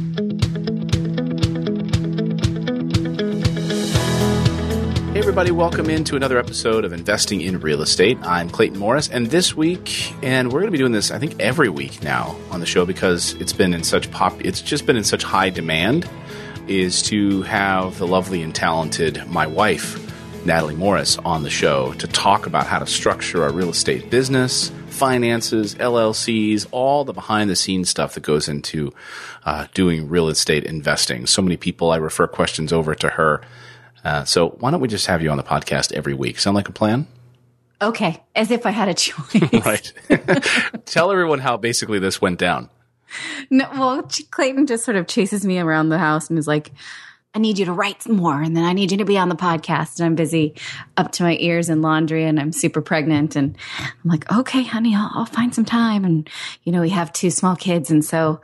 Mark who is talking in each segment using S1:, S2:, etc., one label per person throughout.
S1: Hey everybody, welcome into another episode of Investing in Real Estate. I'm Clayton Morris, and this week, and we're going to be doing this, I think, every week now on the show because it's just been in such high demand, is to have the lovely and talented my wife, Natalie Morris, on the show to talk about how to structure our real estate business, finances, LLCs, all the behind-the-scenes stuff that goes into doing real estate investing. So many people, I refer questions over to her. So why don't we just have you on the podcast every week? Sound like a plan?
S2: Okay, as if I had a choice.
S1: Right. Tell everyone how basically this went down.
S2: No, well, Clayton just sort of chases me around the house and is like, I need you to write more, and then I need you to be on the podcast. And I'm busy up to my ears in laundry, and I'm super pregnant. And I'm like, okay, honey, I'll find some time. And, you know, we have 2 small kids. And so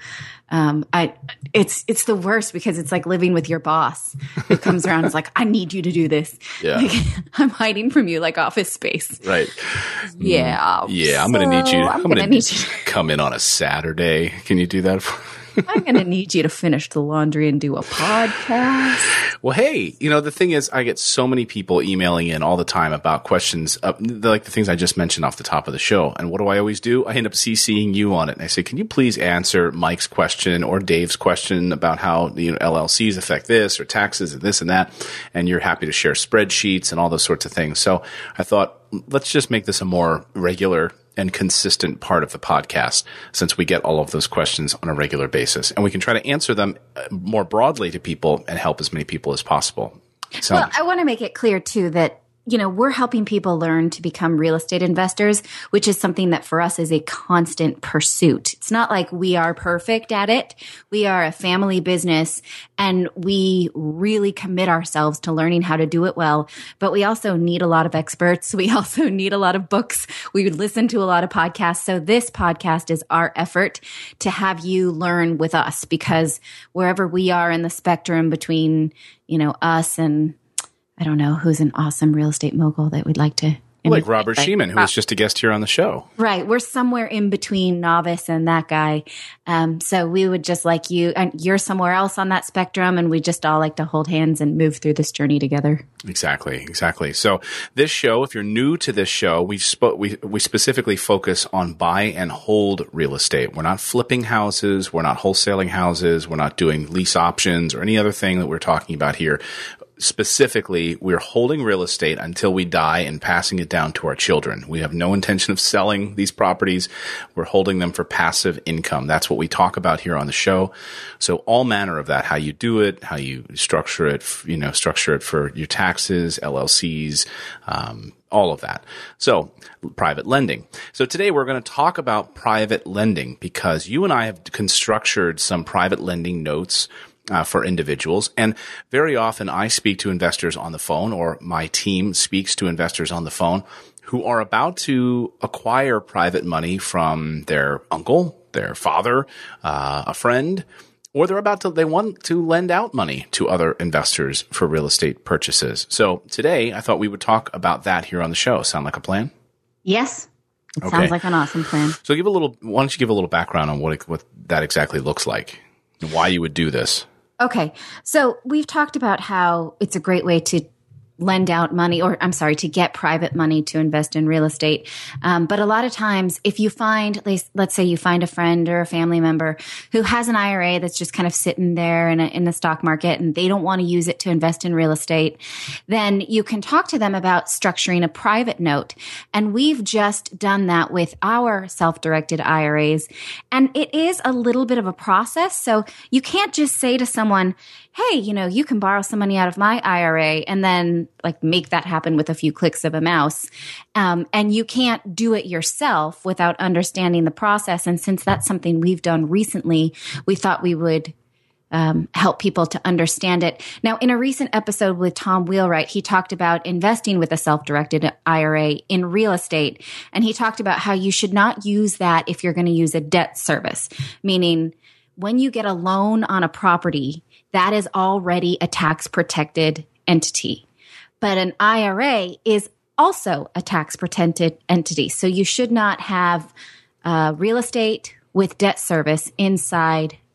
S2: it's the worst because it's like living with your boss who comes around and is like, I need you to do this.
S1: Yeah.
S2: Like, I'm hiding from you like Office Space.
S1: Right.
S2: Yeah.
S1: Yeah, I'm going to need you. I'm going to need you to come in on a Saturday. Can you do that for
S2: I'm going to need you to finish the laundry and do a podcast.
S1: Well, hey, you know, the thing is, I get so many people emailing in all the time about questions, like the things I just mentioned off the top of the show. And what do I always do? I end up CCing you on it. And I say, can you please answer Mike's question or Dave's question about how, you know, LLCs affect this or taxes and this and that? And you're happy to share spreadsheets and all those sorts of things. So I thought, let's just make this a more regular and consistent part of the podcast since we get all of those questions on a regular basis. And we can try to answer them more broadly to people and help as many people as possible. So,
S2: well, I want to make it clear too that, you know, we're helping people learn to become real estate investors, which is something that for us is a constant pursuit. It's not like we are perfect at it. We are a family business and we really commit ourselves to learning how to do it well. But we also need a lot of experts. We also need a lot of books. We would listen to a lot of podcasts. So this podcast is our effort to have you learn with us because wherever we are in the spectrum between, you know, us and I don't know who's an awesome real estate mogul that we'd like to
S1: like Robert Sheeman, who was just a guest here on the show.
S2: Right. We're somewhere in between novice and that guy. So we would just like you, and you're somewhere else on that spectrum, and we just all like to hold hands and move through this journey together.
S1: Exactly. So this show, if you're new to this show, we specifically focus on buy and hold real estate. We're not flipping houses. We're not wholesaling houses. We're not doing lease options or any other thing that we're talking about here. Specifically, we're holding real estate until we die and passing it down to our children. We have no intention of selling these properties. We're holding them for passive income. That's what we talk about here on the show. So all manner of that, how you do it, how you structure it for your taxes, LLCs, all of that. So private lending. So today we're going to talk about private lending because you and I have constructed some private lending notes for individuals. And very often I speak to investors on the phone, or my team speaks to investors on the phone who are about to acquire private money from their uncle, their father, a friend, or they want to lend out money to other investors for real estate purchases. So today I thought we would talk about that here on the show. Sound like a plan?
S2: Yes. It sounds like an awesome plan.
S1: So why don't you give a little background on what that exactly looks like and why you would do this?
S2: Okay. So we've talked about how it's a great way to lend out money, to get private money to invest in real estate. But a lot of times if you find, let's say you find a friend or a family member who has an IRA that's just kind of sitting there in the stock market and they don't want to use it to invest in real estate, then you can talk to them about structuring a private note. And we've just done that with our self-directed IRAs. And it is a little bit of a process. So you can't just say to someone, hey, you know, you can borrow some money out of my IRA and then like make that happen with a few clicks of a mouse. And you can't do it yourself without understanding the process. And since that's something we've done recently, we thought we would help people to understand it. Now, in a recent episode with Tom Wheelwright, he talked about investing with a self-directed IRA in real estate. And he talked about how you should not use that if you're going to use a debt service, meaning when you get a loan on a property, that is already a tax-protected entity. But an IRA is also a tax-protected entity. So you should not have real estate with debt service inside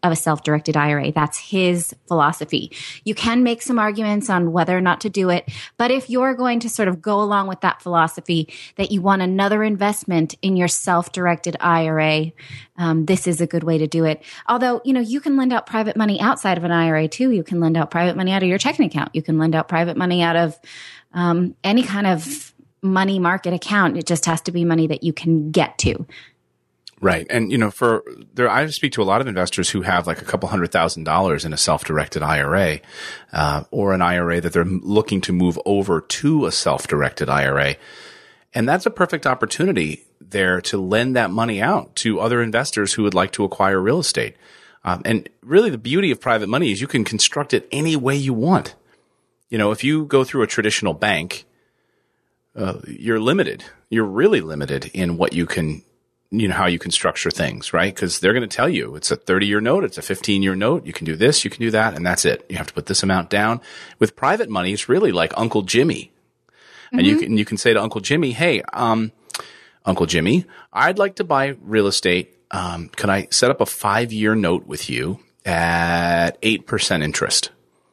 S2: of a self-directed IRA. That's his philosophy. You can make some arguments on whether or not to do it, but if you're going to sort of go along with that philosophy that you want another investment in your self-directed IRA, this is a good way to do it. Although, you can lend out private money outside of an IRA too. You can lend out private money out of your checking account. You can lend out private money out of any kind of money market account. It just has to be money that you can get to.
S1: Right. And, I speak to a lot of investors who have like a couple $100,000 in a self-directed IRA, or an IRA that they're looking to move over to a self-directed IRA. And that's a perfect opportunity there to lend that money out to other investors who would like to acquire real estate. And really the beauty of private money is you can construct it any way you want. If you go through a traditional bank, you're limited. You're really limited in what you can, how you can structure things, right? Because they're going to tell you it's a 30-year note, it's a 15-year note. You can do this, you can do that, and that's it. You have to put this amount down. With private money, it's really like Uncle Jimmy. And you can say to Uncle Jimmy, hey, Uncle Jimmy, I'd like to buy real estate. Can I set up a 5-year note with you at 8% interest,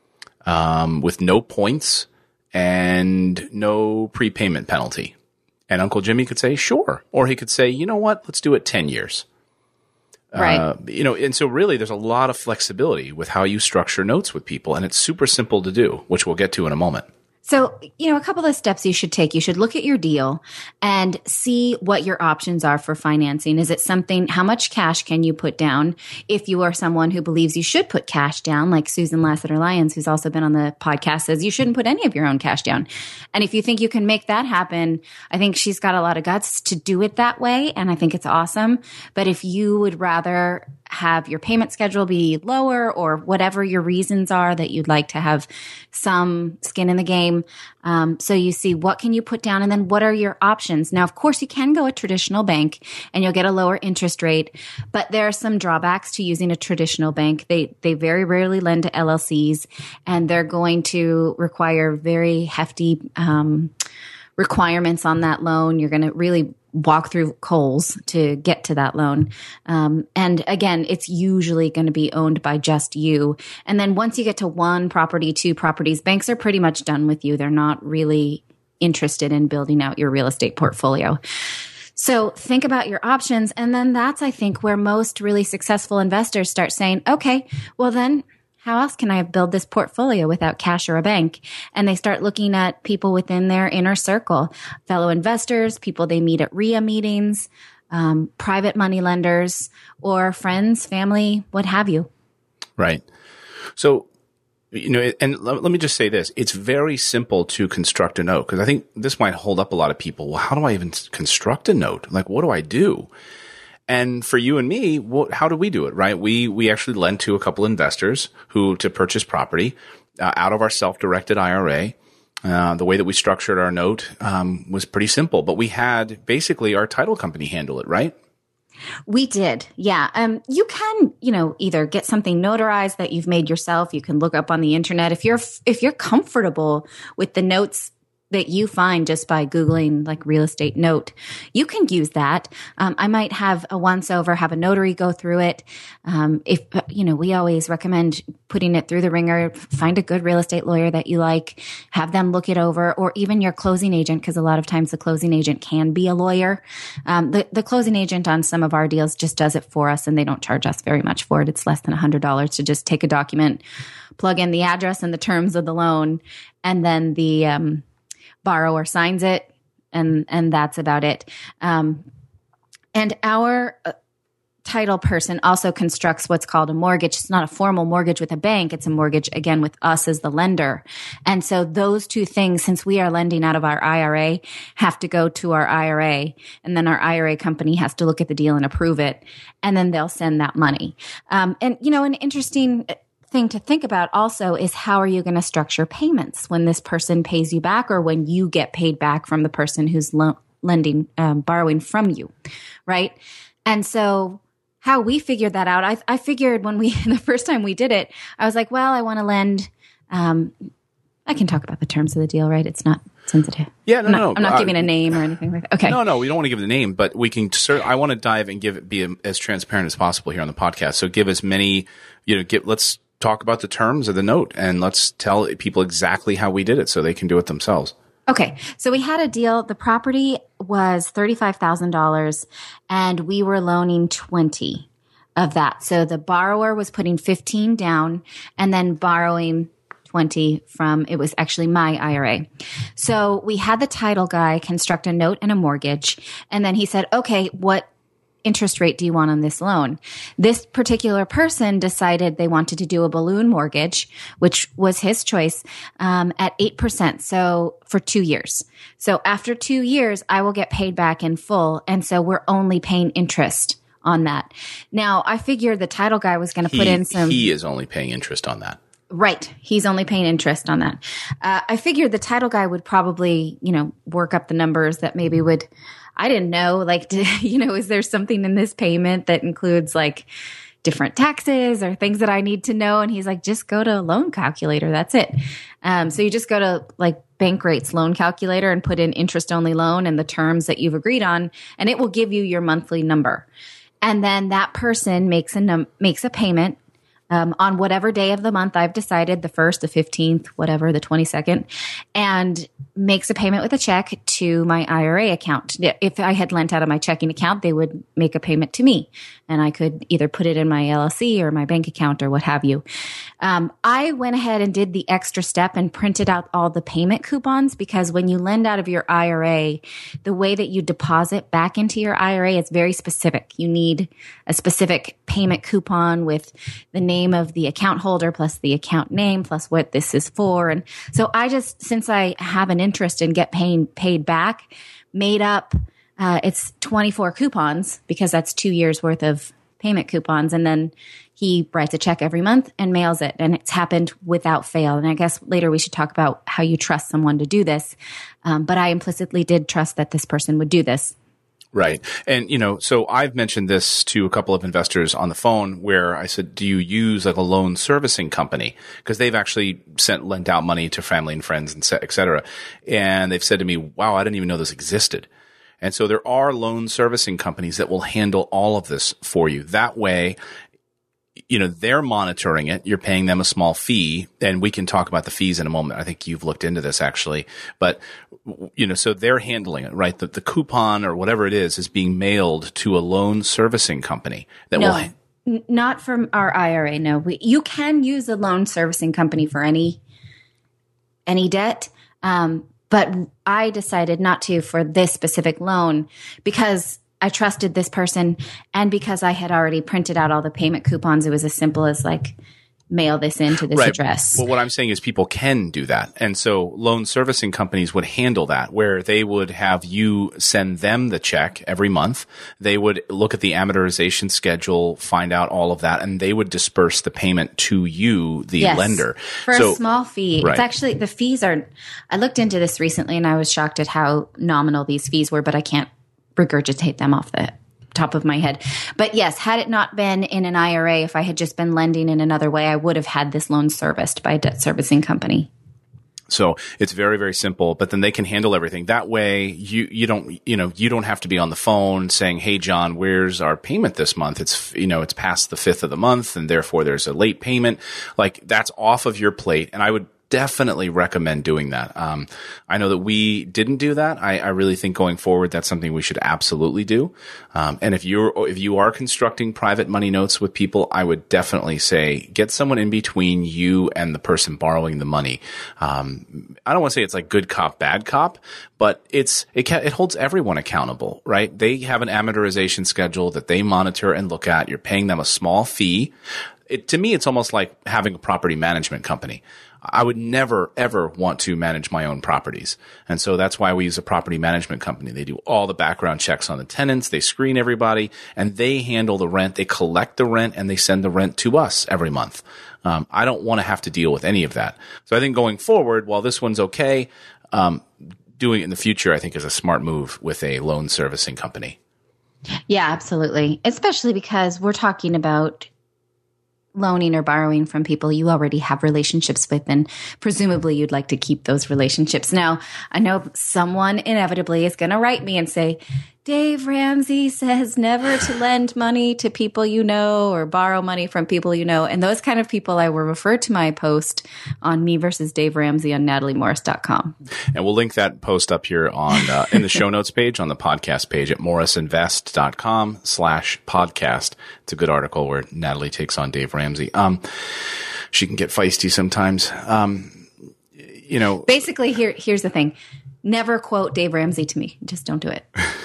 S1: with no points and no prepayment penalty? And Uncle Jimmy could say, sure. Or he could say, you know what, let's do it 10 years.
S2: Right.
S1: And so really there's a lot of flexibility with how you structure notes with people. And it's super simple to do, which we'll get to in a moment.
S2: So, a couple of steps you should take. You should look at your deal and see what your options are for financing. Is it something, how much cash can you put down? If you are someone who believes you should put cash down, like Susan Lassiter-Lyons, who's also been on the podcast, says you shouldn't put any of your own cash down. And if you think you can make that happen, I think she's got a lot of guts to do it that way. And I think it's awesome. But if you would rather have your payment schedule be lower, or whatever your reasons are that you'd like to have some skin in the game. So you see what can you put down, and then what are your options? Now, of course, you can go a traditional bank and you'll get a lower interest rate, but there are some drawbacks to using a traditional bank. They very rarely lend to LLCs, and they're going to require very hefty requirements on that loan. You're going to really walk through coals to get to that loan. And again, it's usually going to be owned by just you. And then once you get to 1 property, 2 properties, banks are pretty much done with you. They're not really interested in building out your real estate portfolio. So think about your options. And then that's, I think, where most really successful investors start saying, okay, well then, how else can I build this portfolio without cash or a bank? And they start looking at people within their inner circle, fellow investors, people they meet at RIA meetings, private money lenders, or friends, family, what have you.
S1: Right. So, and let me just say this. It's very simple to construct a note, because I think this might hold up a lot of people. Well, how do I even construct a note? Like, what do I do? And for you and me, how do we do it, right? We actually lend to a couple investors to purchase property out of our self-directed IRA. The way that we structured our note was pretty simple, but we had basically our title company handle it, right?
S2: We did. Yeah. You can, either get something notarized that you've made yourself. You can look up on the internet. If you're comfortable with the notes that you find just by Googling like real estate note, you can use that. I might have a once over, have a notary go through it. We always recommend putting it through the ringer. Find a good real estate lawyer that you like, have them look it over, or even your closing agent, because a lot of times the closing agent can be a lawyer. The closing agent on some of our deals just does it for us, and they don't charge us very much for it. It's less than $100 to just take a document, plug in the address and the terms of the loan, and then the borrower signs it, and that's about it. And our title person also constructs what's called a mortgage. It's not a formal mortgage with a bank. It's a mortgage, again, with us as the lender. And so those two things, since we are lending out of our IRA, have to go to our IRA. And then our IRA company has to look at the deal and approve it. And then they'll send that money. And an interesting thing to think about also is, how are you going to structure payments when this person pays you back, or when you get paid back from the person who's borrowing from you, right? And so how we figured that out, I figured when the first time we did it, I was like, well, I want to lend I can talk about the terms of the deal, right? It's not sensitive.
S1: Yeah, no.
S2: I'm not giving a name or anything like that. Okay.
S1: No, we don't want to give the name, but we can. I want to dive and be as transparent as possible here on the podcast. So give as many, let's talk about the terms of the note and let's tell people exactly how we did it so they can do it themselves.
S2: Okay. So we had a deal. The property was $35,000 and we were loaning 20 of that. So the borrower was putting 15 down and then borrowing 20 from, it was actually my IRA. So we had the title guy construct a note and a mortgage. And then he said, okay, what interest rate do you want on this loan? This particular person decided they wanted to do a balloon mortgage, which was his choice, at 8%. So for 2 years. So after 2 years, I will get paid back in full. And so we're only paying interest on that. Now I figured the title guy was going to put in some.
S1: He is only paying interest on that.
S2: Right. He's only paying interest on that. I figured the title guy would probably, work up the numbers that maybe would, I didn't know, is there something in this payment that includes like different taxes or things that I need to know? And he's like, just go to loan calculator. That's it. So you just go to like Bankrate's loan calculator and put in interest only loan and the terms that you've agreed on, and it will give you your monthly number. And then that person makes a payment on whatever day of the month I've decided, the 1st, the 15th, whatever, the 22nd, and makes a payment with a check to my IRA account. If I had lent out of my checking account, they would make a payment to me, and I could either put it in my LLC or my bank account or what have you. I went ahead and did the extra step and printed out all the payment coupons, because when you lend out of your IRA, the way that you deposit back into your IRA is very specific. You need a specific payment coupon with the name of the account holder plus the account name plus what this is for. And so I just, since I have an interest in paid back, made up, it's 24 coupons, because that's 2 years worth of payment coupons. And then he writes a check every month and mails it. And it's happened without fail. And I guess later we should talk about how you trust someone to do this. But I implicitly did trust that this person would do this.
S1: Right. And, so I've mentioned this to a couple of investors on the phone where I said, do you use like a loan servicing company? Because they've actually lent out money to family and friends and et cetera. And they've said to me, wow, I didn't even know this existed. And so there are loan servicing companies that will handle all of this for you. That way, they're monitoring it. You're paying them a small fee, and we can talk about the fees in a moment. I think you've looked into this actually, but so they're handling it, right? The coupon or whatever it is being mailed to a loan servicing company that will.
S2: Not from our IRA. No, you can use a loan servicing company for any debt. But I decided not to for this specific loan because I trusted this person, and because I had already printed out all the payment coupons, it was as simple as like mail this into this address.
S1: Well, what I'm saying is people can do that. And so loan servicing companies would handle that, where they would have you send them the check every month. They would look at the amortization schedule, find out all of that, and they would disperse the payment to you, the lender.
S2: For a small fee. Right. It's actually, the fees are, I looked into this recently and I was shocked at how nominal these fees were, but I can't regurgitate them off the top of my head. But yes, had it not been in an IRA, if I had just been lending in another way, I would have had this loan serviced by a debt servicing company.
S1: So it's very, very simple, but then they can handle everything. That way you don't have to be on the phone saying, "Hey, John, where's our payment this month?" It's past the 5th of the month and therefore there's a late payment. Like, that's off of your plate. And I would definitely recommend doing that. I know that we didn't do that. I really think going forward, that's something we should absolutely do. And if you are constructing private money notes with people, I would definitely say get someone in between you and the person borrowing the money. I don't want to say it's like good cop, bad cop, but it holds everyone accountable, right? They have an amortization schedule that they monitor and look at. You're paying them a small fee. To me, it's almost like having a property management company. I would never, ever want to manage my own properties. And so that's why we use a property management company. They do all the background checks on the tenants. They screen everybody, and they handle the rent. They collect the rent, and they send the rent to us every month. I don't want to have to deal with any of that. So I think going forward, while this one's okay, doing it in the future, I think, is a smart move with a loan servicing company.
S2: Yeah, absolutely. Especially because we're talking about loaning or borrowing from people you already have relationships with, and presumably you'd like to keep those relationships. Now, I know someone inevitably is going to write me and say, Dave Ramsey says never to lend money to people you know or borrow money from people you know. And those kind of people, I will refer to my post on me versus Dave Ramsey on nataliemorris.com.
S1: And we'll link that post up here on in the show notes page on the podcast page at morrisinvest.com/podcast. It's a good article where Natalie takes on Dave Ramsey. She can get feisty sometimes.
S2: Basically, here's the thing. Never quote Dave Ramsey to me. Just don't do it.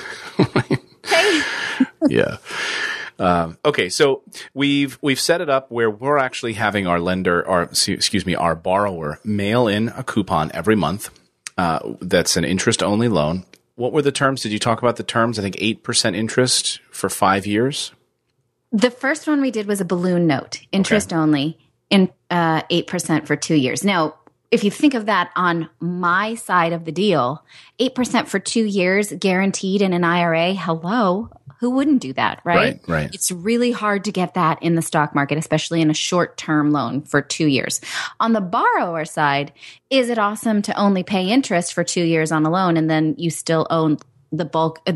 S2: Okay.
S1: Yeah. Okay. So we've set it up where we're actually having our our borrower mail in a coupon every month. That's an interest only loan. What were the terms? Did you talk about the terms? I think 8% interest for 5 years.
S2: The first one we did was a balloon note, interest only, in 8% for 2 years. Now, if you think of that on my side of the deal, 8% for 2 years guaranteed in an IRA, hello, who wouldn't do that, right?
S1: Right.
S2: It's really hard to get that in the stock market, especially in a short-term loan for 2 years. On the borrower side, is it awesome to only pay interest for 2 years on a loan and then you still own the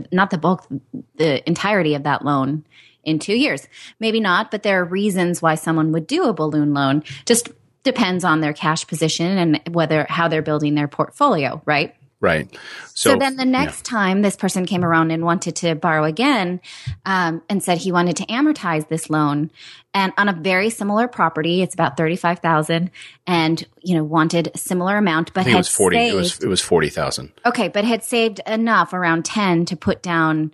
S2: entirety of that loan in 2 years? Maybe not, but there are reasons why someone would do a balloon loan. Just depends on their cash position and how they're building their portfolio, right?
S1: Right.
S2: So then the next time this person came around and wanted to borrow again, and said he wanted to amortize this loan, and on a very similar property, it's about $35,000, and wanted a similar amount, but
S1: I think it was 40. It was $40,000.
S2: Okay, but had saved enough, around 10, to put down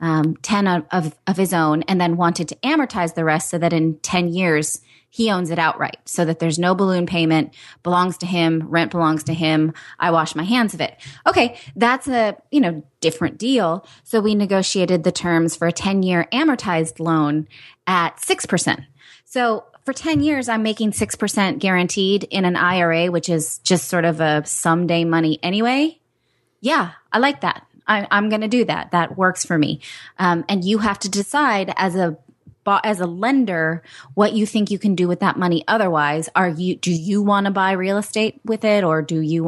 S2: 10 of his own, and then wanted to amortize the rest so that in 10 years he owns it outright, so that there's no balloon payment, belongs to him, rent belongs to him, I wash my hands of it. Okay, that's a different deal. So we negotiated the terms for a 10-year amortized loan at 6%. So for 10 years, I'm making 6% guaranteed in an IRA, which is just sort of a someday money anyway. Yeah, I like that. I'm going to do that. That works for me. And you have to decide as a lender what you think you can do with that money. Otherwise, do you want to buy real estate with it, or do you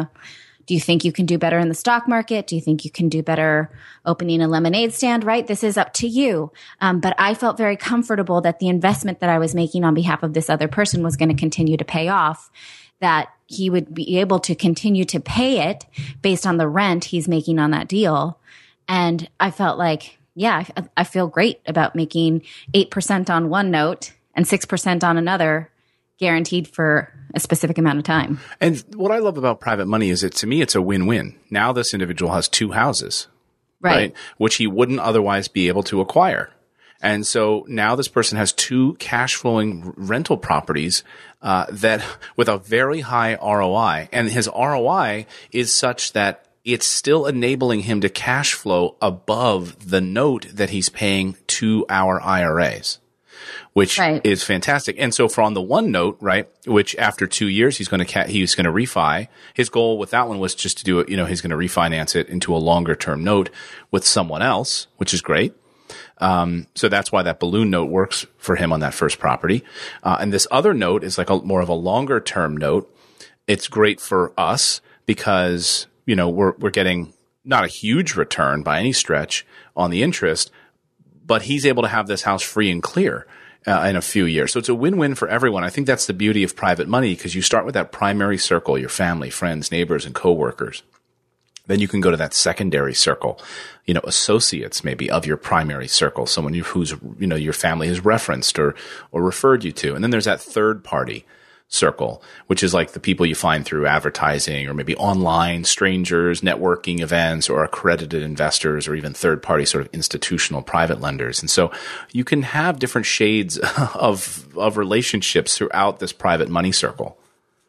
S2: think you can do better in the stock market? Do you think you can do better opening a lemonade stand? Right? This is up to you. But I felt very comfortable that the investment that I was making on behalf of this other person was going to continue to pay off, that he would be able to continue to pay it based on the rent he's making on that deal. And I felt like, yeah, I feel great about making 8% on one note and 6% on another, guaranteed for a specific amount of time.
S1: And what I love about private money is to me, it's a win-win. Now this individual has 2 houses, right? Which he wouldn't otherwise be able to acquire. And so now this person has 2 cash flowing rental properties that with a very high ROI, and his ROI is such that it's still enabling him to cash flow above the note that he's paying to our IRAs, which is fantastic. And so for on the one note, right, which after 2 years he's going to refi. His goal with that one was just to do it. He's going to refinance it into a longer term note with someone else, which is great. So that's why that balloon note works for him on that first property. And this other note is like more of a longer term note. It's great for us because we're getting not a huge return by any stretch on the interest, but he's able to have this house free and clear in a few years. So it's a win-win for everyone. I think that's the beauty of private money, because you start with that primary circle, your family, friends, neighbors, and coworkers. Then you can go to that secondary circle, associates maybe of your primary circle, someone who's, your family has referenced or referred you to. And then there's that third party circle, which is like the people you find through advertising or maybe online, strangers, networking events, or accredited investors, or even third-party sort of institutional private lenders. And so you can have different shades of relationships throughout this private money circle.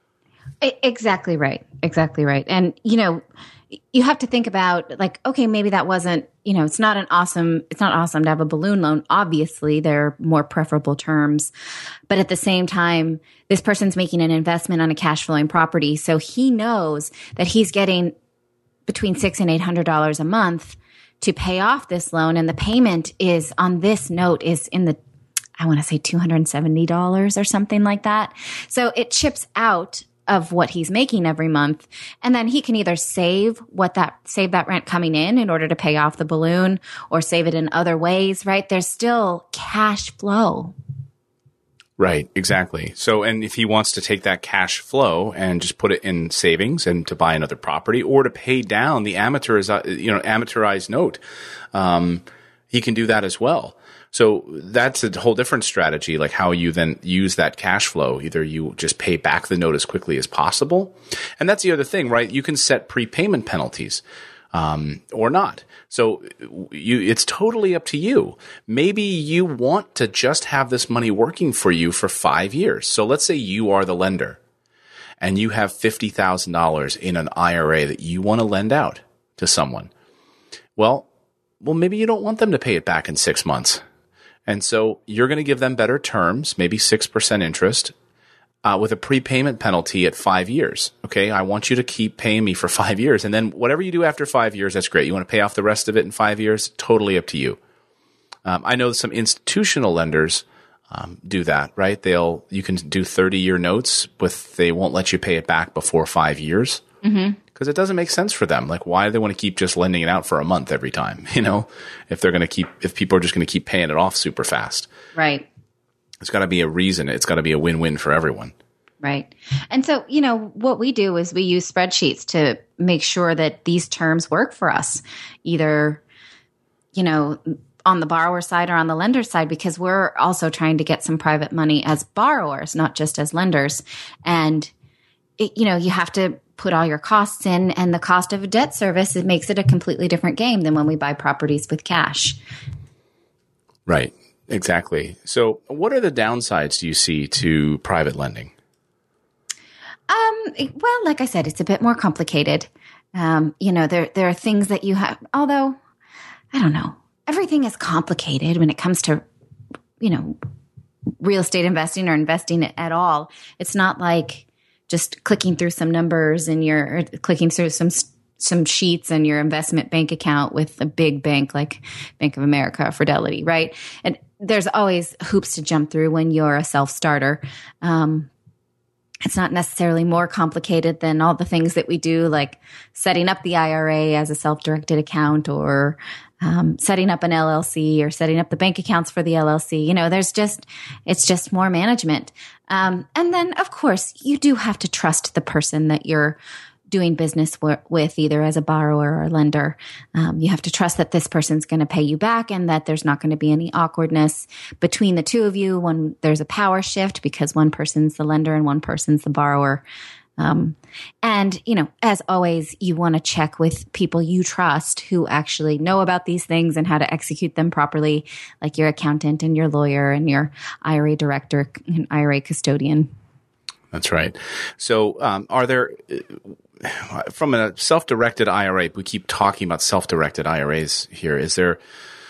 S2: Exactly right. Exactly right. And, you have to think about, like, okay, maybe that wasn't, it's not awesome to have a balloon loan. Obviously, there are more preferable terms. But at the same time, this person's making an investment on a cash flowing property. So he knows that he's getting between $600 and $800 a month to pay off this loan. And the payment is on this note is in the, I want to say $270 or something like that. So it chips out of what he's making every month. And then he can either save that rent coming in order to pay off the balloon, or save it in other ways, right? There's still cash flow.
S1: Right, exactly. So, and if he wants to take that cash flow and just put it in savings and to buy another property, or to pay down the amortized note, he can do that as well. So that's a whole different strategy, like how you then use that cash flow. Either you just pay back the note as quickly as possible. And that's the other thing, right? You can set prepayment penalties, or not. So it's totally up to you. Maybe you want to just have this money working for you for 5 years. So let's say you are the lender and you have $50,000 in an IRA that you want to lend out to someone. Well, maybe you don't want them to pay it back in 6 months. And so you're going to give them better terms, maybe 6% interest, with a prepayment penalty at 5 years. Okay, I want you to keep paying me for 5 years. And then whatever you do after 5 years, that's great. You want to pay off the rest of it in 5 years? Totally up to you. I know some institutional lenders do that, right? You can do 30-year notes, but they won't let you pay it back before 5 years. Mm-hmm. Because it doesn't make sense for them. Like, why do they want to keep just lending it out for a month every time? If people are just going to keep paying it off super fast.
S2: Right.
S1: It's got to be a reason. It's got to be a win-win for everyone.
S2: Right. And so, what we do is we use spreadsheets to make sure that these terms work for us, either, on the borrower side or on the lender side, because we're also trying to get some private money as borrowers, not just as lenders. And, you have to put all your costs in, and the cost of a debt service, it makes it a completely different game than when we buy properties with cash.
S1: Right. Exactly. So what are the downsides do you see to private lending?
S2: Well, like I said, it's a bit more complicated. There are things that you have, although I don't know, everything is complicated when it comes to, real estate investing or investing at all. It's not like just clicking through some numbers and you're clicking through some sheets in your investment bank account with a big bank like Bank of America or Fidelity, right? And there's always hoops to jump through when you're a self-starter. It's not necessarily more complicated than all the things that we do, like setting up the IRA as a self-directed account, or setting up an LLC, or setting up the bank accounts for the LLC. It's just more management. And then, of course, you do have to trust the person that you're doing business with, either as a borrower or lender. You have to trust that this person's going to pay you back, and that there's not going to be any awkwardness between the two of you when there's a power shift, because one person's the lender and one person's the borrower. And, as always, you want to check with people you trust who actually know about these things and how to execute them properly, like your accountant and your lawyer and your IRA director and IRA custodian.
S1: That's right. So are there, from a self-directed IRA, we keep talking about self-directed IRAs here. Is there,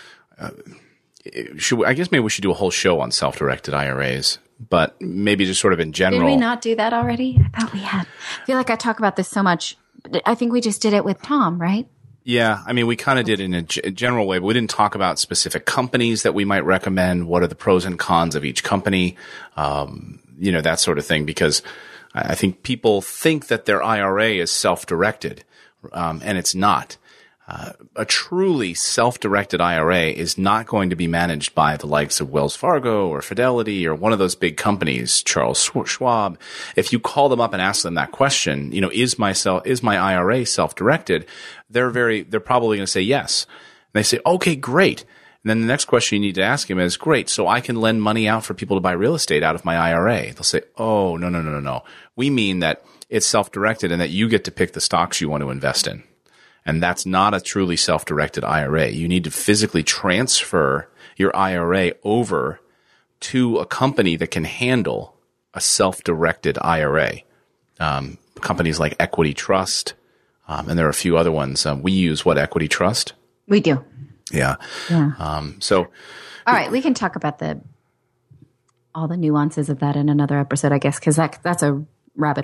S1: I guess maybe we should do a whole show on self-directed IRAs, but maybe just sort of in general.
S2: Did we not do that already? I thought we had. I feel like I talk about this so much. I think we just did it with Tom, right?
S1: Yeah. I mean, we kind of did it in a general way, but we didn't talk about specific companies that we might recommend. What are the pros and cons of each company? That sort of thing, because I think people think that their IRA is self-directed, and it's not. A truly self-directed IRA is not going to be managed by the likes of Wells Fargo or Fidelity or one of those big companies, Charles Schwab. If you call them up and ask them that question, is my IRA self-directed? They're probably going to say yes. And they say, okay, great. And then the next question you need to ask him is, great, so I can lend money out for people to buy real estate out of my IRA. They'll say, oh, no. We mean that it's self-directed and that you get to pick the stocks you want to invest in. And that's not a truly self-directed IRA. You need to physically transfer your IRA over to a company that can handle a self-directed IRA. Companies like Equity Trust, and there are a few other ones. We use Equity Trust?
S2: We do.
S1: Yeah. All
S2: right, we can talk about all the nuances of that in another episode, I guess, because that's a rabbit hole.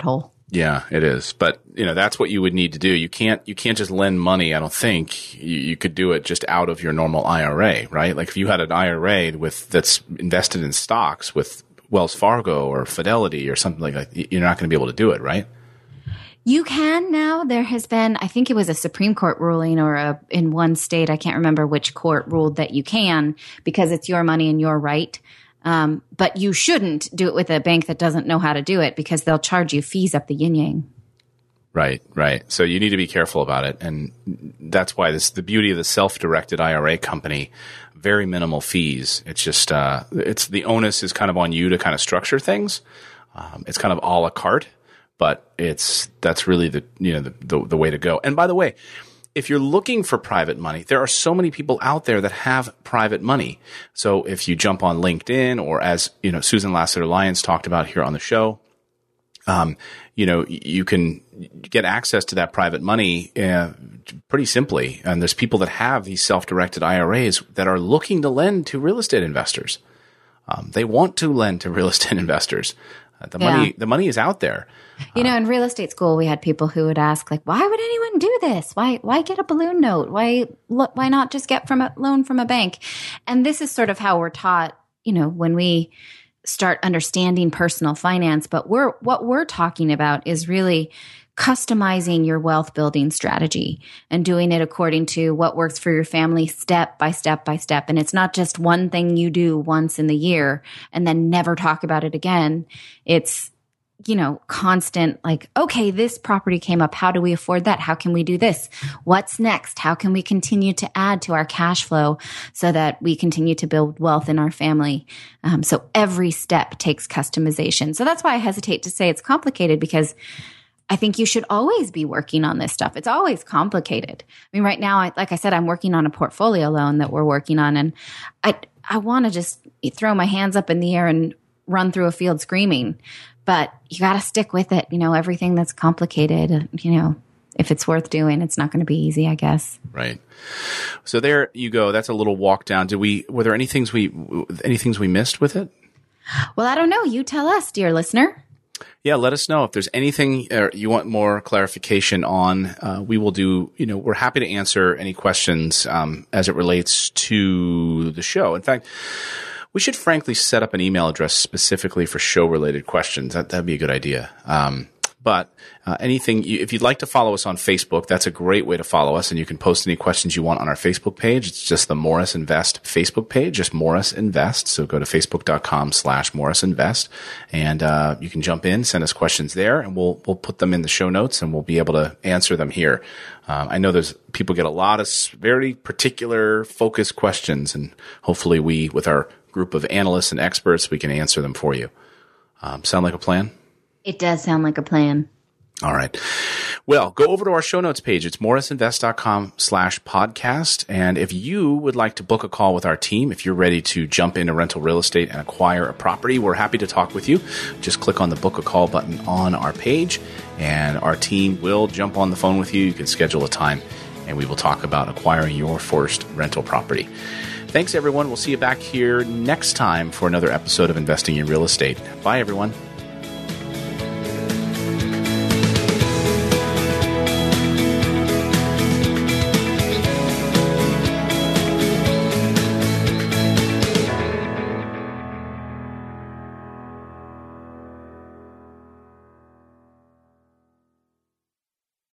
S1: Yeah, it is. But, that's what you would need to do. You can't just lend money. I don't think you could do it just out of your normal IRA, right? Like if you had an IRA that's invested in stocks with Wells Fargo or Fidelity or something like that, you're not going to be able to do it, right?
S2: You can now. There has been, I think it was a Supreme Court ruling or in one state, I can't remember which court ruled that you can because it's your money and your right. But you shouldn't do it with a bank that doesn't know how to do it because they'll charge you fees up the yin-yang.
S1: Right. So you need to be careful about it. And that's why the beauty of the self-directed IRA company, very minimal fees. It's just, it's the onus is kind of on you to kind of structure things. It's kind of a la carte, but that's really the way to go. And by the way, if you're looking for private money, there are so many people out there that have private money. So if you jump on LinkedIn or as, Susan Lassiter-Lyons talked about here on the show, you can get access to that private money pretty simply. And there's people that have these self-directed IRAs that are looking to lend to real estate investors. They want to lend to real estate investors. The money is out there.
S2: In real estate school, we had people who would ask, like, why would anyone do this? Why get a balloon note? Why not just get a loan from a bank? And this is sort of how we're taught, when we start understanding personal finance. But what we're talking about is really customizing your wealth building strategy and doing it according to what works for your family step by step by step. And it's not just one thing you do once in the year and then never talk about it again. It's, constant, like, okay, this property came up. How do we afford that? How can we do this? What's next? How can we continue to add to our cash flow so that we continue to build wealth in our family? So every step takes customization. So that's why I hesitate to say it's complicated, because I think you should always be working on this stuff. It's always complicated. I mean, right now, like I said, I'm working on a portfolio loan that we're working on, and I want to just throw my hands up in the air and run through a field screaming. But you got to stick with it. Everything that's complicated, if it's worth doing, it's not going to be easy, I guess.
S1: Right. So there you go. That's a little walk down. Were there any things we missed with it?
S2: Well, I don't know. You tell us, dear listener.
S1: Yeah, let us know if there's anything you want more clarification on. We will do, we're happy to answer any questions as it relates to the show. In fact, we should frankly set up an email address specifically for show-related questions. That'd be a good idea. But anything, if you'd like to follow us on Facebook, that's a great way to follow us, and you can post any questions you want on our Facebook page. It's just the Morris Invest Facebook page, just Morris Invest. So go to facebook.com/Morris Invest, and you can jump in, send us questions there, and we'll put them in the show notes, and we'll be able to answer them here. I know people get a lot of very particular focused questions, and hopefully we, with our group of analysts and experts, we can answer them for you. Sound like a plan?
S2: It does sound like a plan.
S1: All right. Well, go over to our show notes page. It's morrisinvest.com/podcast. And if you would like to book a call with our team, if you're ready to jump into rental real estate and acquire a property, we're happy to talk with you. Just click on the book a call button on our page, and our team will jump on the phone with you. You can schedule a time, and we will talk about acquiring your first rental property. Thanks, everyone. We'll see you back here next time for another episode of Investing in Real Estate. Bye, everyone.